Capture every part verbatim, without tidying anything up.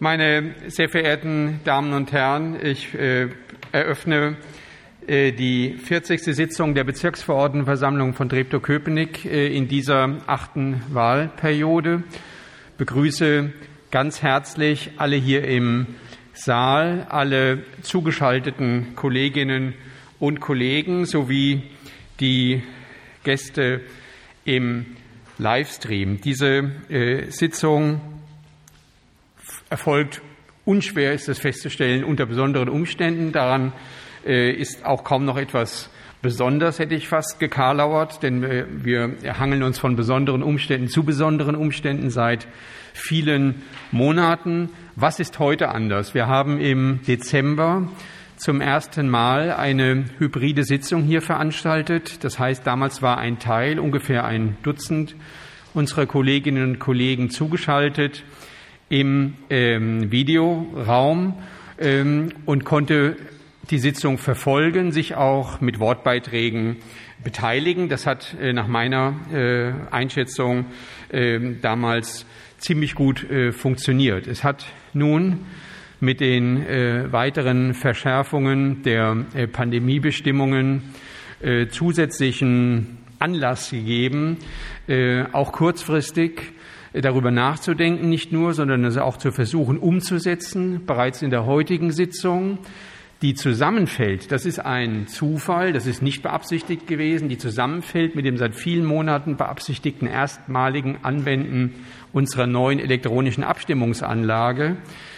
Meine sehr verehrten Damen und Herren, ich äh, eröffne äh, die vierzigste Sitzung der Bezirksverordnetenversammlung von Treptow-Köpenick äh, in dieser achten Wahlperiode. Begrüße ganz herzlich alle hier im Saal, alle zugeschalteten Kolleginnen und Kollegen sowie die Gäste im Livestream. Diese äh, Sitzung erfolgt, unschwer ist es festzustellen, unter besonderen Umständen. Daran äh, ist auch kaum noch etwas besonders, hätte ich fast gekarlauert, denn äh, wir hangeln uns von besonderen Umständen zu besonderen Umständen seit vielen Monaten. Was ist heute anders? Wir haben im Dezember zum ersten Mal eine hybride Sitzung hier veranstaltet. Das heißt, damals war ein Teil, ungefähr ein Dutzend unserer Kolleginnen und Kollegen zugeschaltet im ähm, Videoraum ähm, und konnte die Sitzung verfolgen, sich auch mit Wortbeiträgen beteiligen. Das hat äh, nach meiner äh, Einschätzung äh, damals ziemlich gut äh, funktioniert. Es hat nun mit den äh, weiteren Verschärfungen der äh, Pandemiebestimmungen äh, zusätzlichen Anlass gegeben, äh, auch kurzfristig äh, darüber nachzudenken, nicht nur, sondern es auch zu versuchen umzusetzen, bereits in der heutigen Sitzung, die zusammenfällt. Das ist ein Zufall, das ist nicht beabsichtigt gewesen, die zusammenfällt mit dem seit vielen Monaten beabsichtigten erstmaligen Anwenden unserer neuen elektronischen Abstimmungsanlage.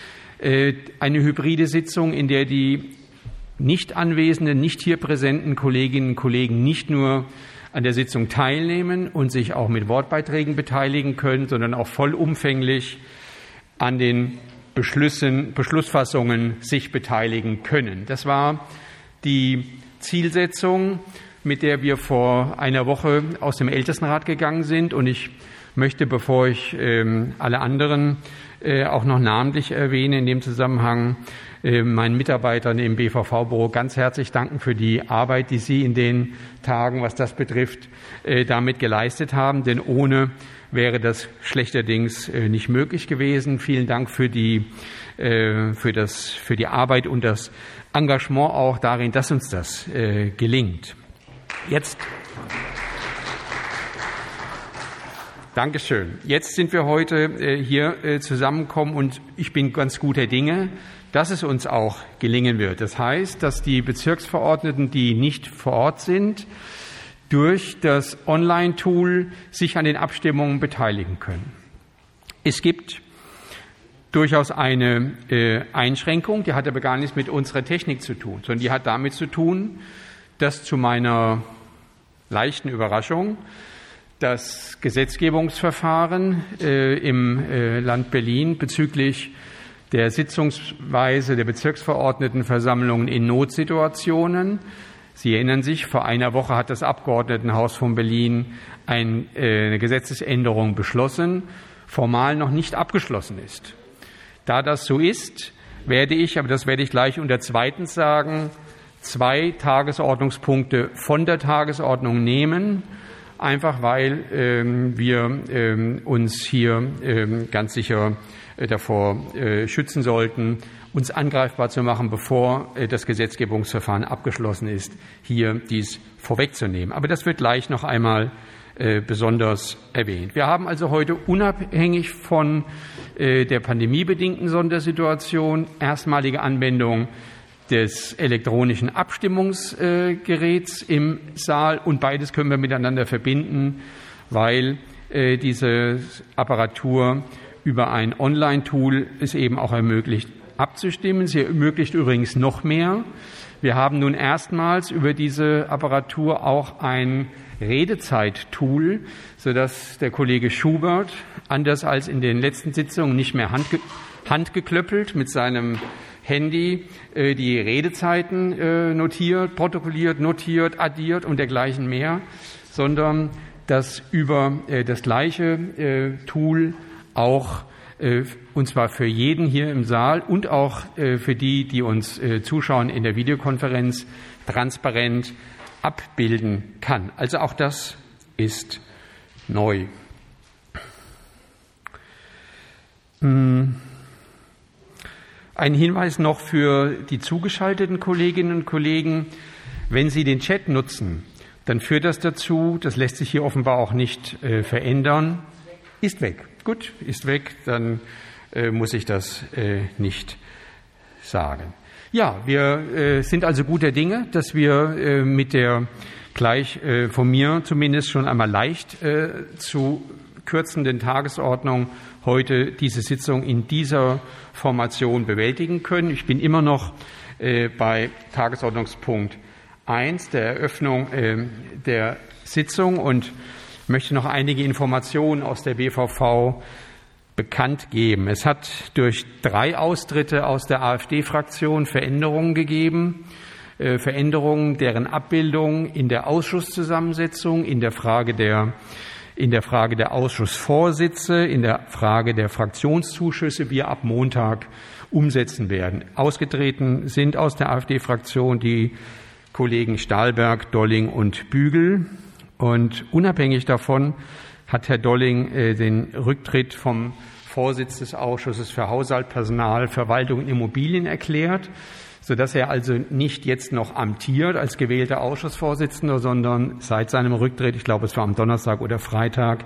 Eine hybride Sitzung, in der die nicht anwesenden, nicht hier präsenten Kolleginnen und Kollegen nicht nur an der Sitzung teilnehmen und sich auch mit Wortbeiträgen beteiligen können, sondern auch vollumfänglich an den Beschlüssen, Beschlussfassungen sich beteiligen können. Das war die Zielsetzung, mit der wir vor einer Woche aus dem Ältestenrat gegangen sind. Und ich möchte, bevor ich ähm, alle anderen äh, auch noch namentlich erwähne, in dem Zusammenhang äh, meinen Mitarbeitern im B V V-Büro ganz herzlich danken für die Arbeit, die sie in den Tagen, was das betrifft, äh, damit geleistet haben. Denn ohne wäre das schlechterdings äh, nicht möglich gewesen. Vielen Dank für die, äh, für das, für die Arbeit und das Engagement auch darin, dass uns das äh, gelingt. Jetzt Dankeschön. Jetzt sind wir heute äh, hier äh, zusammengekommen und ich bin ganz guter Dinge, dass es uns auch gelingen wird. Das heißt, dass die Bezirksverordneten, die nicht vor Ort sind, durch das Online-Tool sich an den Abstimmungen beteiligen können. Es gibt durchaus eine äh, Einschränkung, die hat aber gar nichts mit unserer Technik zu tun, sondern die hat damit zu tun, dass zu meiner leichten Überraschung das Gesetzgebungsverfahren äh, im äh, Land Berlin bezüglich der Sitzungsweise der Bezirksverordnetenversammlungen in Notsituationen. Sie erinnern sich, vor einer Woche hat das Abgeordnetenhaus von Berlin ein, äh, eine Gesetzesänderung beschlossen, formal noch nicht abgeschlossen ist. Da das so ist, werde ich, aber das werde ich gleich unter zweitens sagen, zwei Tagesordnungspunkte von der Tagesordnung nehmen, einfach weil ähm, wir ähm, uns hier ähm, ganz sicher äh, davor äh, schützen sollten, uns angreifbar zu machen, bevor äh, das Gesetzgebungsverfahren abgeschlossen ist, hier dies vorwegzunehmen. Aber das wird gleich noch einmal äh, besonders erwähnt. Wir haben also heute unabhängig von äh, der pandemiebedingten Sondersituation erstmalige Anwendung des elektronischen Abstimmungsgeräts im Saal und beides können wir miteinander verbinden, weil äh, diese Apparatur über ein Online-Tool es eben auch ermöglicht, abzustimmen. Sie ermöglicht übrigens noch mehr. Wir haben nun erstmals über diese Apparatur auch ein Redezeit-Tool, sodass der Kollege Schubert, anders als in den letzten Sitzungen, nicht mehr handge- handgeklöppelt mit seinem Handy äh, die Redezeiten äh, notiert, protokolliert, notiert, addiert und dergleichen mehr, sondern dass über äh, das gleiche äh, Tool auch, äh, und zwar für jeden hier im Saal und auch äh, für die, die uns äh, zuschauen in der Videokonferenz, transparent abbilden kann. Also auch das ist neu. Hm. Ein Hinweis noch für die zugeschalteten Kolleginnen und Kollegen. Wenn Sie den Chat nutzen, dann führt das dazu, das lässt sich hier offenbar auch nicht äh, verändern, ist weg. Gut, ist weg, dann äh, muss ich das äh, nicht sagen. Ja, wir äh, sind also guter Dinge, dass wir äh, mit der gleich äh, von mir zumindest schon einmal leicht äh, zu kürzenden Tagesordnung heute diese Sitzung in dieser Formation bewältigen können. Ich bin immer noch äh, bei Tagesordnungspunkt eins, der Eröffnung äh, der Sitzung, und möchte noch einige Informationen aus der B V V bekannt geben. Es hat durch drei Austritte aus der AfD-Fraktion Veränderungen gegeben, äh, Veränderungen deren Abbildung in der Ausschusszusammensetzung, in der Frage der in der Frage der Ausschussvorsitze, in der Frage der Fraktionszuschüsse wir ab Montag umsetzen werden. Ausgetreten sind aus der AfD-Fraktion die Kollegen Stahlberg, Dolling und Bügel. Und unabhängig davon hat Herr Dolling äh, den Rücktritt vom Vorsitz des Ausschusses für Haushalt, Personal, Verwaltung und Immobilien erklärt, sodass er also nicht jetzt noch amtiert als gewählter Ausschussvorsitzender, sondern seit seinem Rücktritt, ich glaube es war am Donnerstag oder Freitag,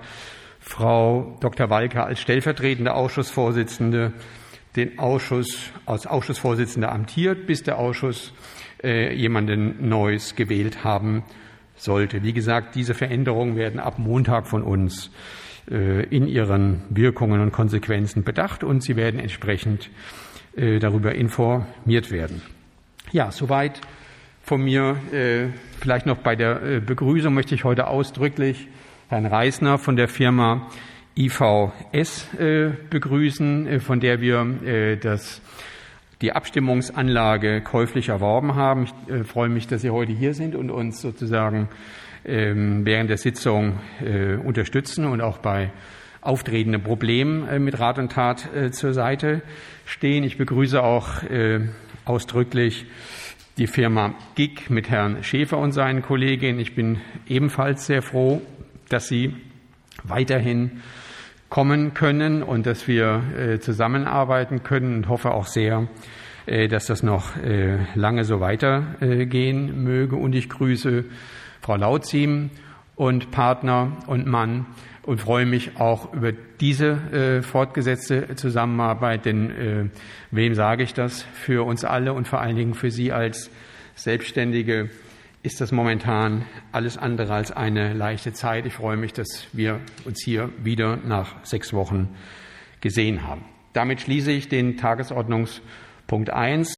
Frau Doktor Walker als stellvertretende Ausschussvorsitzende den Ausschuss als Ausschussvorsitzende amtiert, bis der Ausschuss äh, jemanden Neues gewählt haben sollte. Wie gesagt, diese Veränderungen werden ab Montag von uns äh, in ihren Wirkungen und Konsequenzen bedacht, und sie werden entsprechend äh, darüber informiert werden. Ja, soweit von mir. Äh, vielleicht noch bei der äh, Begrüßung möchte ich heute ausdrücklich Herrn Reisner von der Firma I V S äh, begrüßen, äh, von der wir äh, das, die Abstimmungsanlage käuflich erworben haben. Ich äh, freue mich, dass Sie heute hier sind und uns sozusagen äh, während der Sitzung äh, unterstützen und auch bei auftretenden Problemen äh, mit Rat und Tat äh, zur Seite stehen. Ich begrüße auch äh, ausdrücklich die Firma G I G mit Herrn Schäfer und seinen Kolleginnen. Ich bin ebenfalls sehr froh, dass Sie weiterhin kommen können und dass wir äh, zusammenarbeiten können, und hoffe auch sehr, äh, dass das noch äh, lange so weitergehen äh, möge. Und ich grüße Frau Lautziem und Partner und Mann und freue mich auch über diese äh, fortgesetzte Zusammenarbeit, denn äh, wem sage ich das? Für uns alle und vor allen Dingen für Sie als Selbstständige ist das momentan alles andere als eine leichte Zeit. Ich freue mich, dass wir uns hier wieder nach sechs Wochen gesehen haben. Damit schließe ich den Tagesordnungspunkt eins.